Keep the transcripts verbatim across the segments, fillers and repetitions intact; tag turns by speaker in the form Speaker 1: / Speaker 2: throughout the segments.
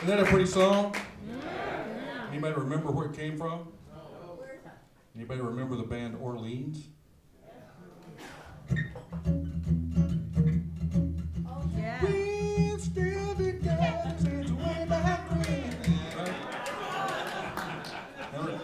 Speaker 1: that a pretty song? Anybody remember where it came from? Anybody remember the band Orleans?
Speaker 2: Yeah.
Speaker 1: We still together since way back when. Right? Remember?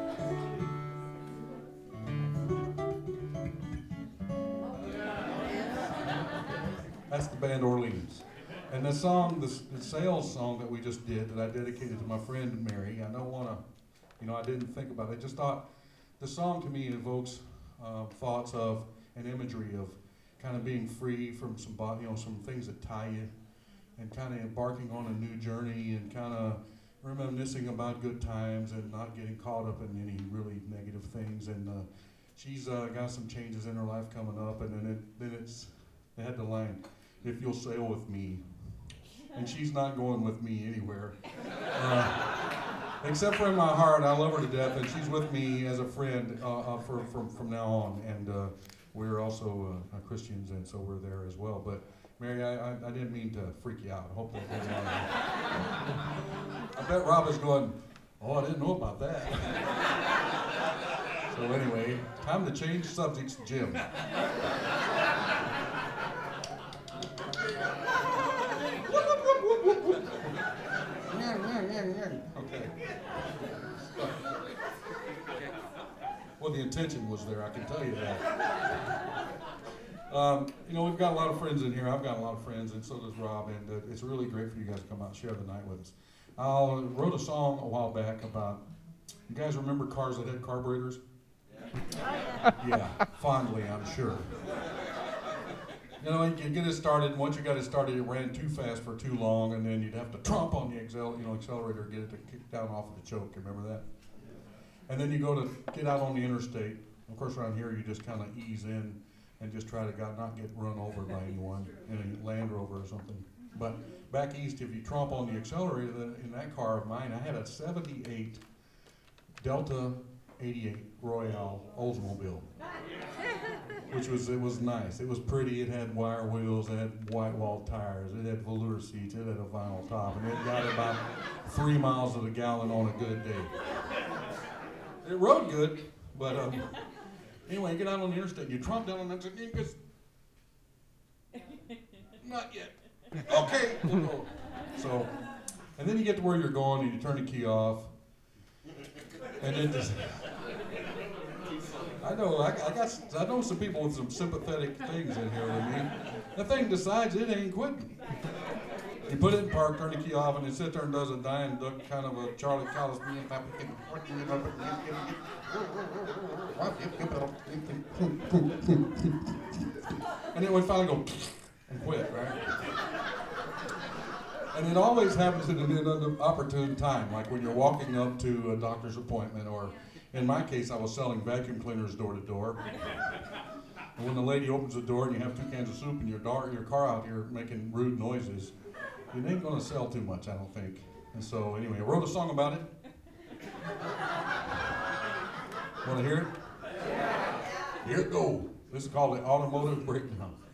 Speaker 1: That's the band Orleans. And the song, the, the sales song that we just did, that I dedicated to my friend Mary, I don't want to, you know, I didn't think about it. I just thought the song to me evokes uh, thoughts of an imagery of kind of being free from some, bo- you know, some things that tie you, and kind of embarking on a new journey, and kind of reminiscing about good times and not getting caught up in any really negative things. And uh, she's uh, got some changes in her life coming up, and then it, then it's, they had the line, "If you'll sail with me." And she's not going with me anywhere. Uh, except for in my heart, I love her to death, and she's with me as a friend uh, uh, for, from, from now on. And uh, we're also uh, Christians, and so we're there as well. But Mary, I, I, I didn't mean to freak you out. I hope that doesn't bother you. I bet Rob is going, "Oh, I didn't know about that." So anyway, time to change subjects, Jim. Okay. Well, the intention was there, I can tell you that. Um, you know, we've got a lot of friends in here. I've got a lot of friends, and so does Rob, and uh, it's really great for you guys to come out and share the night with us. I wrote a song a while back about, you guys remember cars that had carburetors? Yeah, fondly, I'm sure. You know, you could get it started, and once you got it started, it ran too fast for too long, and then you'd have to tromp on the accel- you know, accelerator, get it to kick down off of the choke. Remember that? And then you go to get out on the interstate. Of course, around here, you just kind of ease in and just try to God, not get run over by anyone in a Land Rover or something. But back east, if you tromp on the accelerator, then in that car of mine, I had a seventy-eight Delta eighty-eight Royale Oldsmobile. Which was, it was nice. It was pretty. It had wire wheels. It had white wall tires. It had velour seats. It had a vinyl top. And it got about three miles to the gallon on a good day. It rode good, but um, anyway, you get out on the interstate. You tromp down on that. And goes, not yet. Okay, we'll go. So, and then you get to where you're going, and you turn the key off. And it just... I know, I, I got, I know some people with some sympathetic things in here with me. The thing decides it ain't quitting. You put it in park, turn the key off, and it sits there and does a dying duck kind of a Charlie Callis. And it would finally go and quit, right? And it always happens at an opportune time, like when you're walking up to a doctor's appointment, or in my case, I was selling vacuum cleaners door to door. And when the lady opens the door and you have two cans of soup in your, door, your car out here making rude noises, it ain't gonna sell too much, I don't think. And so anyway, I wrote a song about it. Wanna hear it? Here it goes. This is called the Automotive Breakdown.